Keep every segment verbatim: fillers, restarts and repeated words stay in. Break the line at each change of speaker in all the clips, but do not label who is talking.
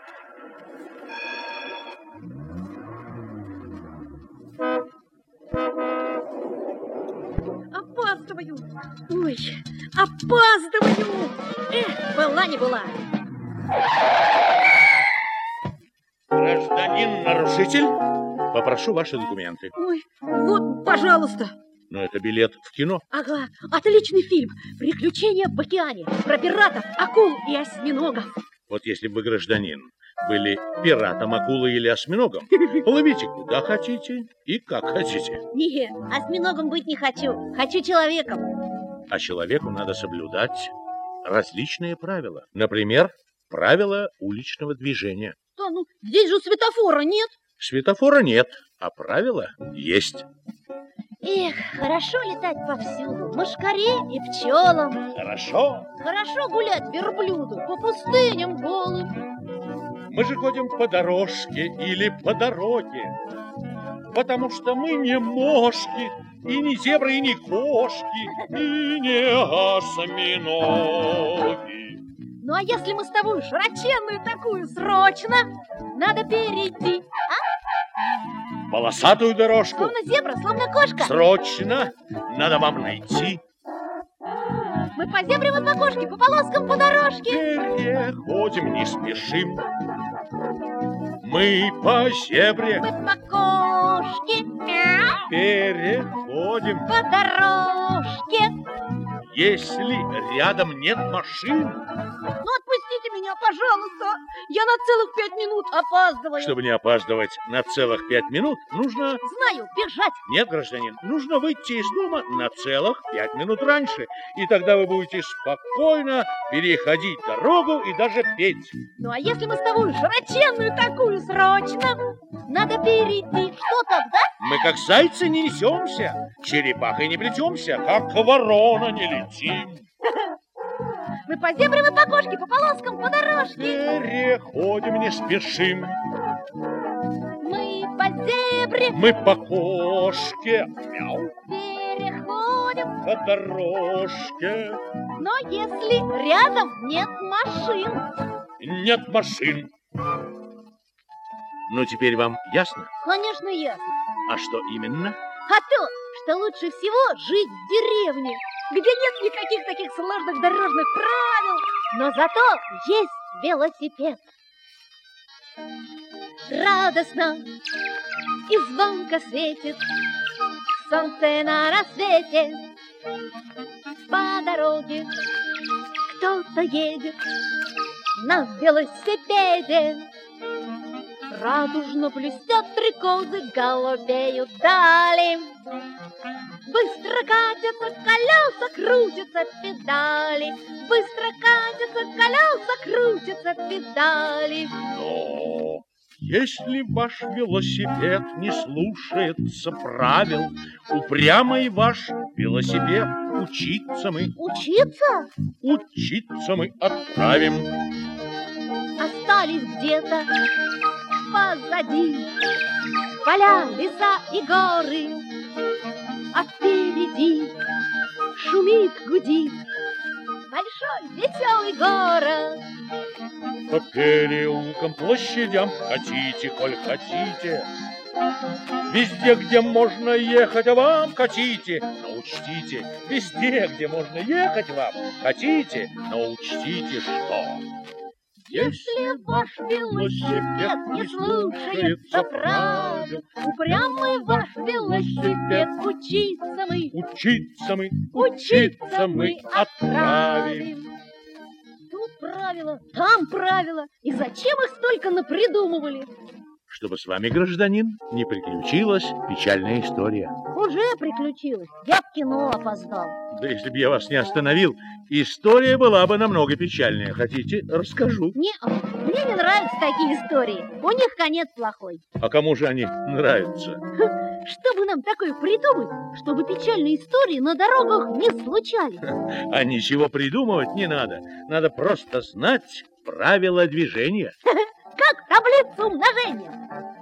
Опаздываю. Ой, опаздываю. Эх, была не была.
Гражданин-нарушитель, попрошу ваши документы.
Ой, вот, пожалуйста.
Но это билет в кино.
Ага, отличный фильм. «Приключения в океане». Про пиратов, акул и осьминогов.
Вот если бы вы, гражданин, были пиратом, акулой или осьминогом, плывите куда хотите и как хотите.
Не, осьминогом быть не хочу. Хочу человеком.
А человеку надо соблюдать различные правила. Например, правила уличного движения.
Да, ну, здесь же светофора нет.
Светофора нет, а правила есть.
Эх, хорошо летать повсюду, мошкаре и пчелам.
Хорошо.
Хорошо гулять верблюду по пустыням голым.
Мы же ходим по дорожке или по дороге, потому что мы не мошки, и не зебры, и не кошки, и не осьминоги.
Ну а если мы с тобой широченную такую срочно надо перейти, а?
Полосатую дорожку.
Словно зебра, словно кошка.
Срочно надо вам найти.
Мы по зебре, вот по кошке, по полоскам, по дорожке.
Переходим, не спешим. Мы по зебре.
Мы по кошке.
Переходим
по дорожке.
Если рядом нет машин.
Ну, отпустите меня, пожалуйста. Я на целых пять минут опаздываю.
Чтобы не опаздывать на целых пять минут, нужно...
Знаю, бежать.
Нет, гражданин, нужно выйти из дома на целых пять минут раньше. И тогда вы будете спокойно переходить дорогу и даже петь.
Ну, а если мы с тобой широченную такую срочно надо перейти, что тогда?
Мы как зайцы не несемся, черепахой не плетемся, как ворона не летим.
Мы по зебре, мы по кошке, по полоскам, по дорожке.
Переходим, не спешим.
Мы по зебре.
Мы по кошке. Мяу.
Переходим
по дорожке.
Но если рядом нет машин.
Нет машин. Ну, теперь вам ясно?
Конечно, ясно.
А что именно?
А то, что лучше всего жить в деревне, где нет никаких таких сложных дорожных правил, но зато есть велосипед. Радостно и звонко светит солнце на рассвете. По дороге кто-то едет на велосипеде. Радужно блестят стрекозы, голубеют дали. Быстро катятся колеса, крутятся педали. Быстро катятся колеса, крутятся педали.
Но если ваш велосипед не слушается правил, упрямый ваш велосипед учиться мы.
Учиться?
Учиться мы отправим.
Остались где-то позади поля, леса и горы, а впереди шумит, гудит большой веселый город.
По переулкам, площадям катите, коль хотите. Везде, где можно ехать, а вам катите, но учтите. Везде, где можно ехать вам, катите, но учтите, что...
Если ваш велосипед не слушается правил, упрямый ваш велосипед учиться мы,
учиться мы,
учиться мы отправим. Тут правила, там правила, и зачем их столько напридумывали?
Чтобы с вами, гражданин, не приключилась печальная история.
Уже приключилась, я в кино опоздал.
Да если бы я вас не остановил, история была бы намного печальнее. Хотите, расскажу?
Не, мне не нравятся такие истории. У них конец плохой.
А кому же они нравятся?
Что бы нам такое придумать, чтобы печальные истории на дорогах не случались?
А ничего придумывать не надо. Надо просто знать правила движения.
Как таблицу умножения.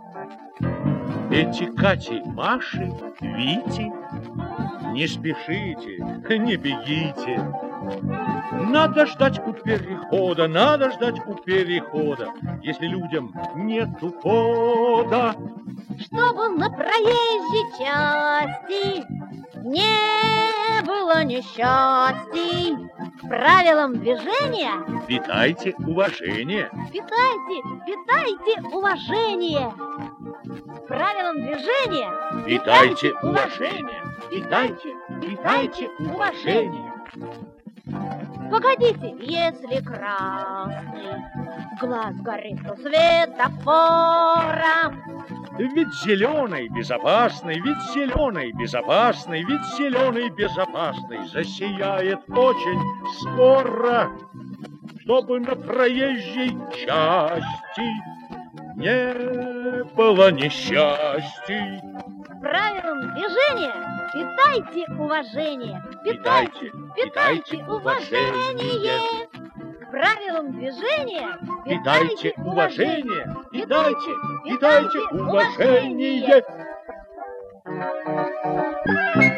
Эти Кати, Маши, Вити, не спешите, не бегите. Надо ждать у перехода, надо ждать у перехода, если людям нету хода.
Чтобы на проезжей части не было несчастий, правилам движения
питайте уважение.
питайте, питайте уважение. Правилам движения
Питайте уважение. Питайте, питайте уважение.
Погодите, если красный глаз горит у светофора,
ведь зеленый безопасный, ведь зеленый безопасный, ведь зеленый безопасный засияет очень скоро, чтобы на проезжей части не было несчастий.
Правилам движения питайте уважение. Питайте, питайте, питайте уважение. Правилам движения
питайте уважение. Питайте, питайте уважение.